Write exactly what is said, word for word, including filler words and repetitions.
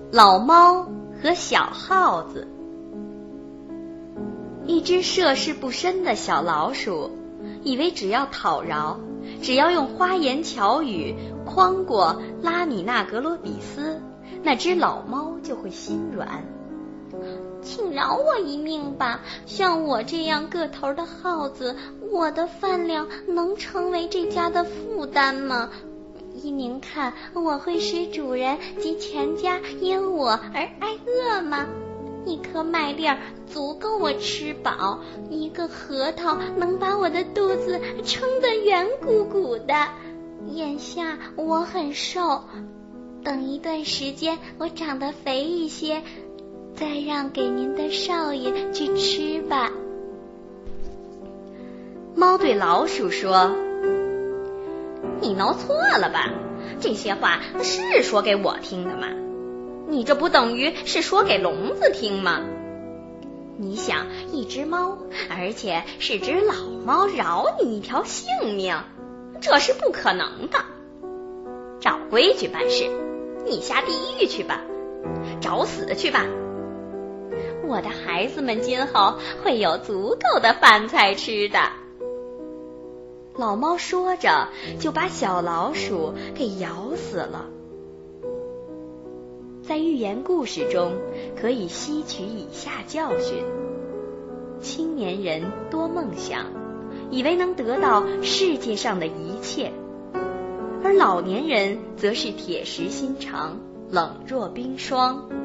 老猫和小耗子。一只涉世不深的小老鼠，以为只要讨饶，只要用花言巧语诓过拉米纳格罗比斯，那只老猫就会心软。 请饶我一命吧，像我这样个头的耗子，我的饭量能成为这家的负担吗？依您看，我会使主人及全家因我而挨饿吗？一颗麦粒儿足够我吃饱，一个核桃能把我的肚子撑得圆鼓鼓的。眼下我很瘦，等一段时间我长得肥一些，再让给您的少爷去吃吧。 猫对老鼠说：你弄错了吧？这些话是说给我听的吗？你这不等于是说给聋子听吗？你想，一只猫，而且是只老猫，饶你一条性命，这是不可能的。照规矩办事，你下地狱去吧，找死去吧。我的孩子们今后会有足够的饭菜吃的。老猫说着，就把小老鼠给咬死了。在寓言故事中，可以吸取以下教训：青年人多梦想，以为能得到世界上的一切，而老年人则是铁石心肠，冷若冰霜。